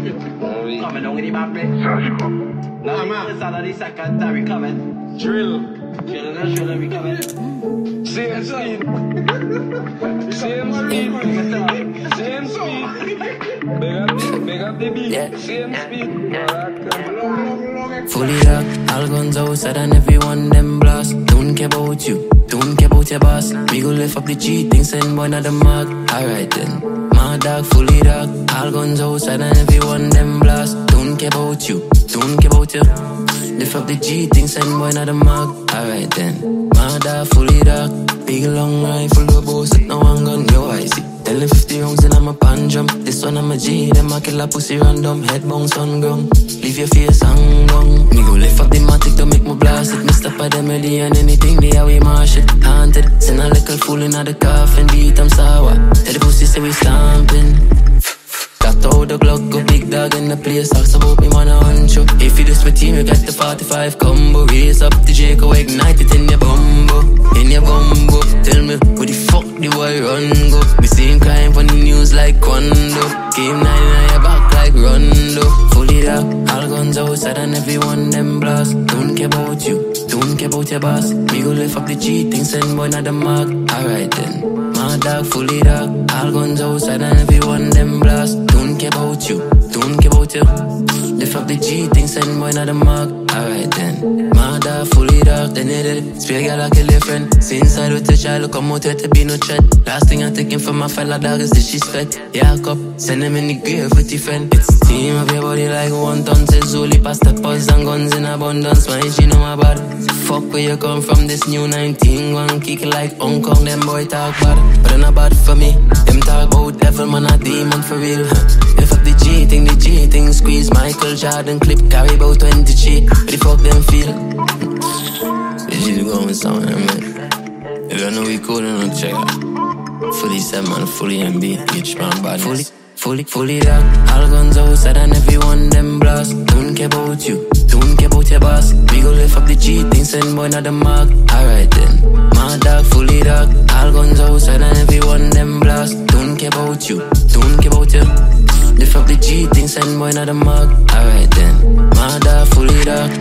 Coming down with the bad play. Now the first and the second time we coming. Drill, we coming. same speed, same speed, same speed. Big up the beat, same speed. Fully locked, all guns outside and everyone them blast. Don't care about you, don't care about your boss. We go lift up the cheating, send boy not the mark. Alright then, my dog fully locked, all guns outside and everyone them blast. Don't care about you, don't care about you. Lift up the cheating, send boy not the mark. Alright then, my dog fully locked. Big long rifle, the boss with no one gun, yo I see. Tell them 50 rounds and I'm a pan jump. This one I'm a G, them I kill a pussy random. Head bounce on ground, leave your face hang down. Me go lift up the matic to make me blast it. Mr. Pademedy and anything they are we mash it. Haunted, send a little fool in the coffin. Beat them sour, tell the pussy say we stamping. Got out the Glock, go big dog in the place. Talks about me man a huncho. If you do my team, you got the 45 combo. Raise up the Jaco, ignite it in your bumbo. In your bumbo. Tell me, where the fuck the boy run go? We seen crime on the news like Quando. Game 9 on your back like Rondo. Fully locked, all guns outside and everyone them blast. Don't care about you, don't care about your boss. Me go lift up the cheating, send boy not the mark. Alright then, my dog fully locked, all guns outside and everyone them blast. Don't care about you, don't care about you. Lift up the cheating, send boy not the mark. Alright then, my dog fully locked, then it did. Spear girl I kill your friend. See inside with the child, look I'm out here to be no threat. Last thing I'm taking from my fella dog is disrespect. Yeah, cup, send him in the grave with the friend. It's the team of your body like 1 ton. Says Zuli past the pulse and guns in abundance. My she know my bad. Fuck where you come from, this new 19. One kick like Hong Kong, them boy talk bad. But they're not bad for me. Them talk about devil, man a demon for real. If up the cheating, squeeze Michael Jordan clip, carry about 20 cheat. What the fuck them feel? This shit going somewhere, man. If you know we cool, then check out. Fully set, man, fully MB, each man bad. Fully locked, all guns outside and everyone them blast. Don't care about you, don't care about your boss. We go lift up the cheating, send boy not the mark. Alright then, my dog fully locked, all guns outside and everyone them blast. Don't care about you, don't care about you. Lift up the cheating, send boy not the mark. Alright then, my dog fully locked.